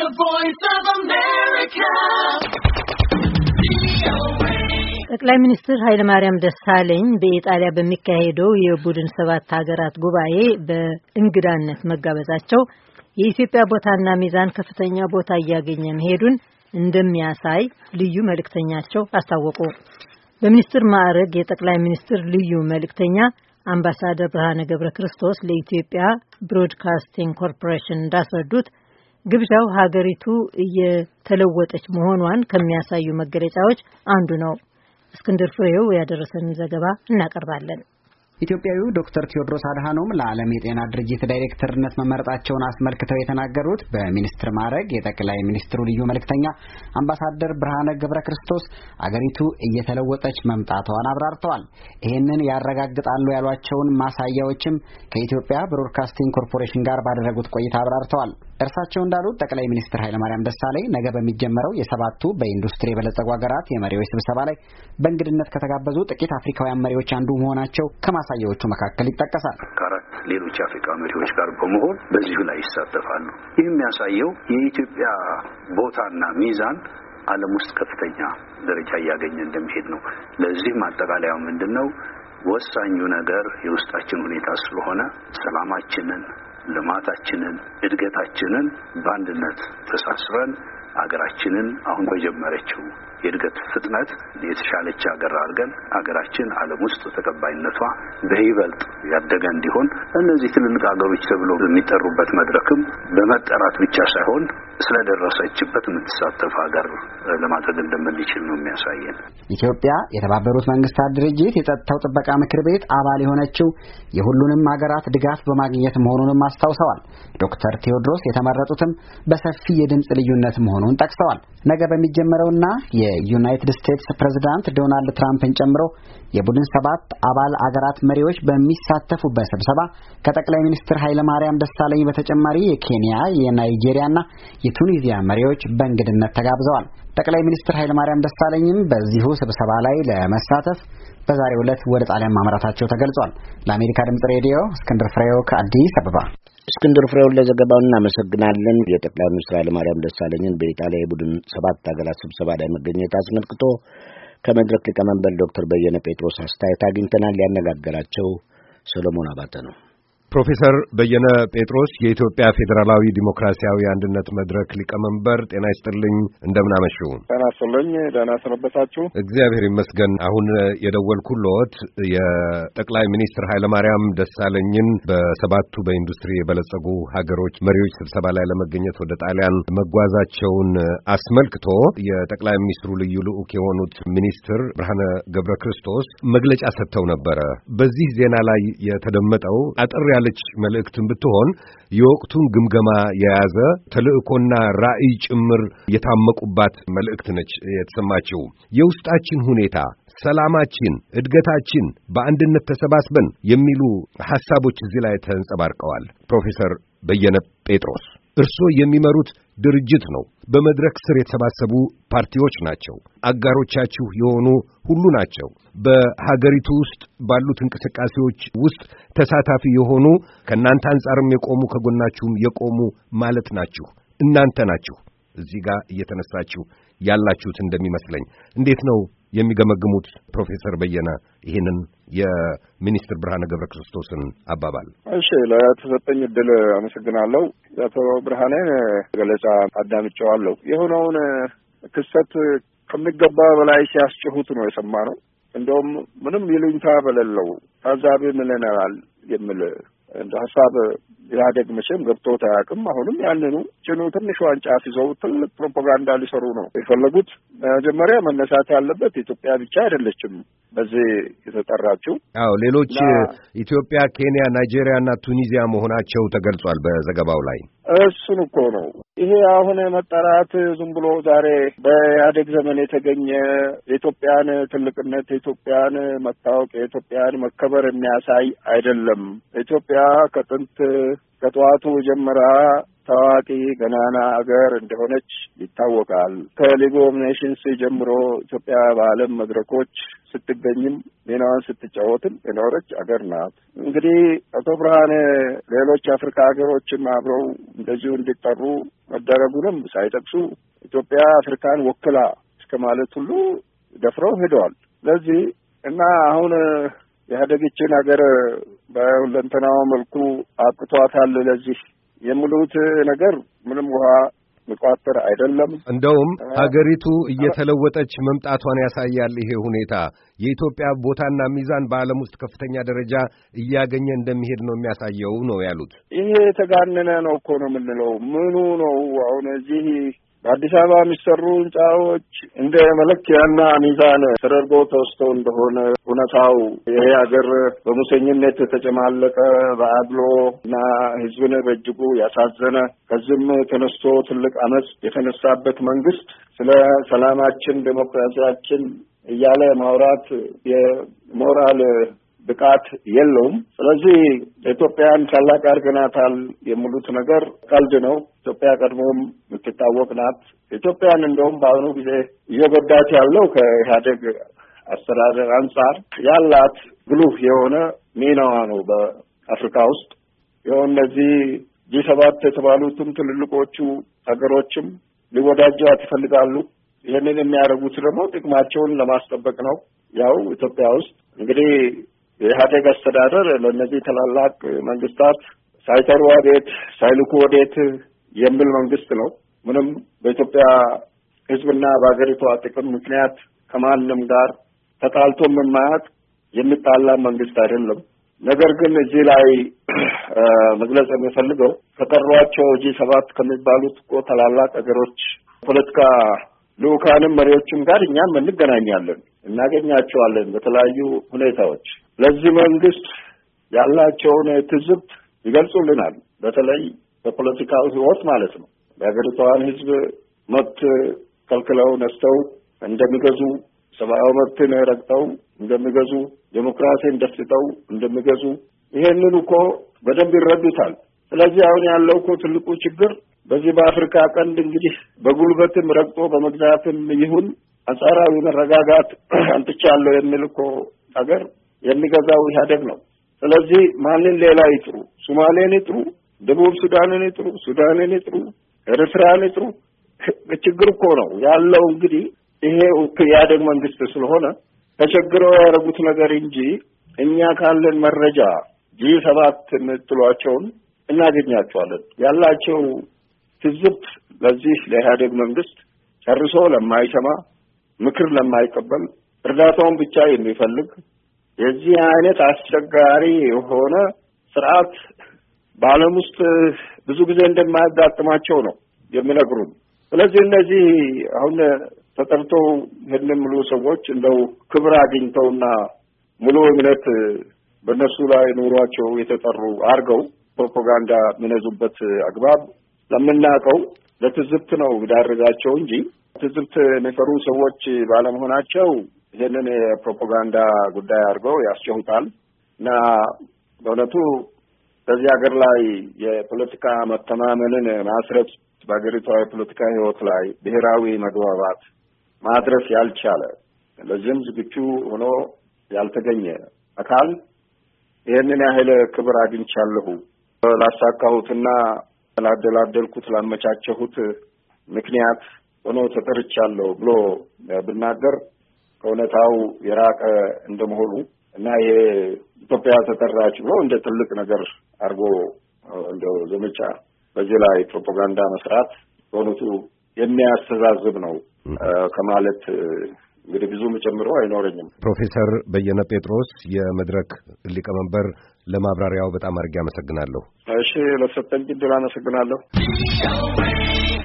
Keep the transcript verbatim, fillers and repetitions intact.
The Voice of America. ጠቅላይ ሚኒስትር ኃይለ ማርያም ደሳለኝ በኢጣሊያ በሚካሄደው የቡድን ሰባት ሀገራት ጉባኤ በእንግዳነት መጋበዛቸው የኢትዮጵያ ቦታና ሚዛን ከፍተኛ ቦታ እያገኘ መሄዱን እንደሚያሳይ ልዩ መልእክተኛቸው አስታወቁ። በሚኒስትር ማዕረግ የጠቅላይ ሚኒስትር ልዩ መልእክተኛ አምባሳደር ብርሃነ ገብረ ክርስቶስ ለኢትዮጵያ ብሮድካስቲንግ ኮርፖሬሽን እንዳስረዱት ግብዣው ሀገሪቱ እየተለወጠች መሆኗን ከሚያሳዩ መገለጫዎች አንዱ ነው። እስክንድር ፍሬው ያደረሰንን ዘገባ እናቀርባለን። ኢትዮጵያዊው ዶክተር ቴዎድሮስ አድሃኖም ለዓለም የጤና ድርጅት ዳይሬክተርነት መመረጣቸውን አስመልክተው የተናገሩት በሚኒስትር ማዕረግ የጠቅላይ ሚኒስትሩ ልዩ መልእክተኛ አምባሳደር ብርሃነ ገብረ ክርስቶስ አገሪቱ እየተለወጠች መምጣቷን አብራርተዋል። ይህንን ያረጋግጣሉ ያሏቸውን ማሳያዎችም ከኢትዮጵያ ብሮድካስቲንግ ኮርፖሬሽን ጋር ባደረጉት ቆይታ አብራርተዋል። እርሳቸው እንዳሉት ጠቅላይ ሚኒስትር ኃይለ ማርያም ደሳለኝ ነገ በሚጀመረው የሰባቱ በኢንዱስትሪ የበለጸጉ ሀገራት የመሪዎች ስብሰባ ላይ በእንግድነት ከተጋበዙ ጥቂት አፍሪካውያን መሪዎች አንዱ መሆናቸው ከማሳያዎቹ መካከል ይጠቀሳል። ከአራት ሌሎች አፍሪካ መሪዎች ጋር በመሆን በዚሁ ላይ ይሳተፋሉ። ይህ የሚያሳየው የኢትዮጵያ ቦታና ሚዛን ዓለም ውስጥ ከፍተኛ ደረጃ እያገኘ እንደሚሄድ ነው። ለዚህም ማጠቃለያው ምንድነው? ወሳኙ ነገር የውስጣችን ሁኔታ ስለሆነ ሰላማችንን፣ ልማታችንን፣ እድገታችንን በአንድነት ተሳስረን አገራችንን አሁን በጀመረችው የእድገት ፍጥነት የተሻለች ሀገር አድርገን ሀገራችን ዓለም ውስጥ ተቀባይነቷ በይበልጥ ያደገ እንዲሆን እነዚህ ትልልቅ ሀገሮች ተብለው የሚጠሩበት መድረክም በመጠራት ብቻ ሳይሆን ስለደረሰችበት የምትሳተፍ ሀገር ለማድረግ እንደምንችል ነው የሚያሳየን። ኢትዮጵያ የተባበሩት መንግስታት ድርጅት የጸጥታው ጥበቃ ምክር ቤት አባል የሆነችው የሁሉንም ሀገራት ድጋፍ በማግኘት መሆኑንም አስታውሰዋል። ዶክተር ቴዎድሮስ የተመረጡትም በሰፊ የድምጽ ልዩነት መሆኑን ጠቅሰዋል። ነገ በሚጀመረውና የዩናይትድ ስቴትስ ፕሬዝዳንት ዶናልድ ትራምፕን ጨምሮ የቡድን ሰባት አባል አገራት መሪዎች በሚሳተፉበት ስብሰባ ከጠቅላይ ሚኒስትር ኃይለ ማርያም ደሳለኝ በተጨማሪ የኬንያ፣ የናይጄሪያና የቱኒዚያ መሪዎች በእንግድነት ተጋብዘዋል። ጠቅላይ ሚኒስትር ኃይለ ማርያም ደሳለኝም በዚሁ ስብሰባ ላይ ለመሳተፍ በዛሬው ዕለት ወደ ጣሊያን ማምራታቸው ተገልጿል። ለአሜሪካ ድምጽ ሬዲዮ እስክንድር ፍሬው ከአዲስ አበባ። እስክንድር ፍሬውን ለዘገባው እናመሰግናለን። የጠቅላይ ሚኒስትር ኃይለ ማርያም ደሳለኝን በኢጣሊያ የቡድን ሰባት ሀገራት ስብሰባ ላይ መገኘት አስመልክቶ ከመድረክ ሊቀመንበር ዶክተር በየነ ጴጥሮስ አስተያየት አግኝተናል። ያነጋገራቸው ሰሎሞን አባተ ነው። ፕሮፌሰር በየነ ጴጥሮስ የኢትዮጵያ ፌዴራላዊ ዲሞክራሲያዊ አንድነት መድረክ ሊቀመንበር፣ ጤና ይስጥልኝ። እንደምን አመሹ? ጤና ይስጥልኝ። ደህና ሰነበታችሁ? እግዚአብሔር ይመስገን። አሁን የደወልኩልዎት የጠቅላይ ሚኒስትር ኃይለ ማርያም ደሳለኝን በሰባቱ በኢንዱስትሪ የበለጸጉ ሀገሮች መሪዎች ስብሰባ ላይ ለመገኘት ወደ ጣሊያን መጓዛቸውን አስመልክቶ የጠቅላይ ሚኒስትሩ ልዩ ልዑክ የሆኑት ሚኒስትር ብርሃነ ገብረ ክርስቶስ መግለጫ ሰጥተው ነበረ። በዚህ ዜና ላይ የተደመጠው አጠር ያለች መልእክትን ብትሆን የወቅቱን ግምገማ የያዘ ተልእኮና ራዕይ ጭምር የታመቁባት መልእክት ነች የተሰማችው። የውስጣችን ሁኔታ፣ ሰላማችን፣ እድገታችን፣ በአንድነት ተሰባስበን የሚሉ ሐሳቦች እዚህ ላይ ተንጸባርቀዋል። ፕሮፌሰር በየነ ጴጥሮስ እርስዎ የሚመሩት ድርጅት ነው። በመድረክ ስር የተሰባሰቡ ፓርቲዎች ናቸው። አጋሮቻችሁ የሆኑ ሁሉ ናቸው። በሀገሪቱ ውስጥ ባሉት እንቅስቃሴዎች ውስጥ ተሳታፊ የሆኑ ከእናንተ አንጻርም የቆሙ ከጎናችሁም የቆሙ ማለት ናችሁ። እናንተ ናችሁ እዚህ ጋር እየተነሳችሁ ያላችሁት እንደሚመስለኝ። እንዴት ነው የሚገመግሙት ፕሮፌሰር በየነ ይህንን የሚኒስትር ብርሃነ ገብረ ክርስቶስን አባባል? እሺ፣ ለተሰጠኝ ዕድል አመሰግናለሁ። አቶ ብርሃነ ገለጻ አዳምጬዋለሁ። የሆነውን ክስተት ከሚገባ በላይ ሲያስጨሁት ነው የሰማነው። እንደውም ምንም ይሉኝታ በሌለው ታዛቢ ምለናል የሚል እንደ ሀሳብ ኢህአዴግ መቼም ገብቶት አያውቅም። አሁንም ያንኑ ጭኑ ትንሽ ዋንጫ ይዘው ትልቅ ፕሮፓጋንዳ ሊሰሩ ነው የፈለጉት። መጀመሪያ መነሳት ያለበት ኢትዮጵያ ብቻ አይደለችም በዚህ የተጠራችው። አዎ፣ ሌሎች ኢትዮጵያ፣ ኬንያ፣ ናይጄሪያ እና ቱኒዚያ መሆናቸው ተገልጿል በዘገባው ላይ። እሱን እኮ ነው ይሄ አሁን መጠራት ዝም ብሎ ዛሬ በኢህአዴግ ዘመን የተገኘ የኢትዮጵያን ትልቅነት፣ የኢትዮጵያን መታወቅ፣ የኢትዮጵያን መከበር የሚያሳይ አይደለም። ኢትዮጵያ ከጥንት ከጠዋቱ ጀምራ ታዋቂ ገናና አገር እንደሆነች ይታወቃል። ከሊግ ኦፍ ኔሽንስ ጀምሮ ኢትዮጵያ በዓለም መድረኮች ስትገኝም ሚናዋን ስትጫወትም የኖረች አገር ናት። እንግዲህ አቶ ብርሃኔ ሌሎች አፍሪካ ሀገሮችም አብረው እንደዚሁ እንዲጠሩ መደረጉንም ሳይጠቅሱ ኢትዮጵያ አፍሪካን ወክላ እስከ ማለት ሁሉ ደፍረው ሄደዋል። ስለዚህ እና አሁን የኢህአዴግችን ሀገር በሁለንተናው መልኩ አብቅቷታል ለዚህ የሚሉት ነገር ምንም ውሃ መቋጠር አይደለም። እንደውም ሀገሪቱ እየተለወጠች መምጣቷን ያሳያል። ይሄ ሁኔታ የኢትዮጵያ ቦታና ሚዛን በዓለም ውስጥ ከፍተኛ ደረጃ እያገኘ እንደሚሄድ ነው የሚያሳየው ነው ያሉት። ይሄ የተጋነነ ነው እኮ ነው የምንለው። ምኑ ነው አሁን እዚህ በአዲስ አበባ የሚሰሩ ህንጻዎች እንደ መለኪያና ሚዛን ተደርጎ ተወስደው እንደሆነ እውነታው ይሄ ሀገር በሙሰኝነት የተጨማለቀ በአድሎ እና ህዝብን በእጅጉ ያሳዘነ ከዚህም ተነስቶ ትልቅ አመጽ የተነሳበት መንግስት ስለ ሰላማችን ዴሞክራሲያችን እያለ ማውራት የሞራል ብቃት የለውም። ስለዚህ ኢትዮጵያን ታላቅ አድርገናታል የሚሉት ነገር ቀልድ ነው። ኢትዮጵያ ቀድሞም የምትታወቅ ናት። ኢትዮጵያን እንደውም በአሁኑ ጊዜ እየጎዳት ያለው ከኢህአዴግ አስተዳደር አንጻር ያላት ግሉፍ የሆነ ሚናዋ ነው። በአፍሪካ ውስጥ ይኸው እነዚህ ጂ ሰባት የተባሉትም ትልልቆቹ ሀገሮችም ሊወዳጇት ይፈልጋሉ። ይህንን የሚያደርጉት ደግሞ ጥቅማቸውን ለማስጠበቅ ነው። ያው ኢትዮጵያ ውስጥ እንግዲህ የኢህአዴግ አስተዳደር ለእነዚህ ታላላቅ መንግስታት ሳይጠሩ ወዴት ሳይልኩ ወዴት የሚል መንግስት ነው። ምንም በኢትዮጵያ ህዝብና በሀገሪቷ ጥቅም ምክንያት ከማንም ጋር ተጣልቶ የማያውቅ የሚጣላ መንግስት አይደለም። ነገር ግን እዚህ ላይ መግለጽ የሚፈልገው ከጠሯቸው ጂ ሰባት ከሚባሉት እኮ ታላላቅ ሀገሮች ፖለቲካ ልኡካንም መሪዎችም ጋር እኛም እንገናኛለን፣ እናገኛቸዋለን በተለያዩ ሁኔታዎች። ለዚህ መንግስት ያላቸውን ትዝብት ይገልጹልናል። በተለይ በፖለቲካው ህይወት ማለት ነው። የሀገሪቷን ህዝብ መብት ከልክለው ነስተው እንደሚገዙ፣ ሰብአዊ መብትን ረግጠው እንደሚገዙ፣ ዴሞክራሲን ደፍጥጠው እንደሚገዙ ይሄንን እኮ በደንብ ይረዱታል። ስለዚህ አሁን ያለው እኮ ትልቁ ችግር በዚህ በአፍሪካ ቀንድ እንግዲህ በጉልበትም ረግጦ በመግዛትም ይሁን አንጻራዊ መረጋጋት አንጥቻለሁ የሚል እኮ ሀገር የሚገዛው ኢህአዴግ ነው። ስለዚህ ማንን ሌላ ይጥሩ? ሶማሌን ይጥሩ፣ ደቡብ ሱዳንን ይጥሩ፣ ሱዳንን ይጥሩ፣ ኤርትራን ይጥሩ፣ ችግር እኮ ነው ያለው። እንግዲህ ይሄ ኢህአዴግ መንግስት ስለሆነ ተቸግረው ያደረጉት ነገር እንጂ እኛ ካለን መረጃ ጂ ሰባት የምትሏቸውን እናገኛቸዋለን። ያላቸው ትዝብት ለዚህ ለኢህአዴግ መንግስት ጨርሶ ለማይሰማ፣ ምክር ለማይቀበል፣ እርዳታውን ብቻ የሚፈልግ የዚህ አይነት አስቸጋሪ የሆነ ስርዓት በዓለም ውስጥ ብዙ ጊዜ እንደማያጋጥማቸው ነው የሚነግሩን። ስለዚህ እነዚህ አሁን ተጠርተው ይህንን ሙሉ ሰዎች እንደው ክብር አግኝተውና ሙሉ እምነት በእነሱ ላይ ኑሯቸው የተጠሩ አድርገው ፕሮፓጋንዳ የሚነዙበት አግባብ ለምናውቀው ለትዝብት ነው የሚዳርጋቸው እንጂ ትዝብት የሚፈሩ ሰዎች ባለመሆናቸው ይህንን የፕሮፓጋንዳ ጉዳይ አድርገው ያስጨሁታል። እና በእውነቱ በዚህ ሀገር ላይ የፖለቲካ መተማመንን ማስረጽ፣ በሀገሪቷ የፖለቲካ ህይወት ላይ ብሔራዊ መግባባት ማድረስ ያልቻለ፣ ለዚህም ዝግጁ ሆኖ ያልተገኘ አካል ይህንን ያህል ክብር አግኝቻለሁ ላሳካሁትና ላደላደልኩት ላመቻቸሁት ምክንያት ሆኖ ተጠርቻለሁ ብሎ ብናገር ከእውነታው የራቀ እንደመሆኑ እና የኢትዮጵያ ተጠራች ብሎ እንደ ትልቅ ነገር አድርጎ እንደው ዘመቻ በዚህ ላይ ፕሮፓጋንዳ መስራት በእውነቱ የሚያስተዛዝብ ነው ከማለት እንግዲህ ብዙ ጨምሮ አይኖረኝም። ፕሮፌሰር በየነ ጴጥሮስ የመድረክ ሊቀመንበር፣ ለማብራሪያው በጣም አድርጌ አመሰግናለሁ። እሺ፣ ለሰጠኝ ዕድል አመሰግናለሁ።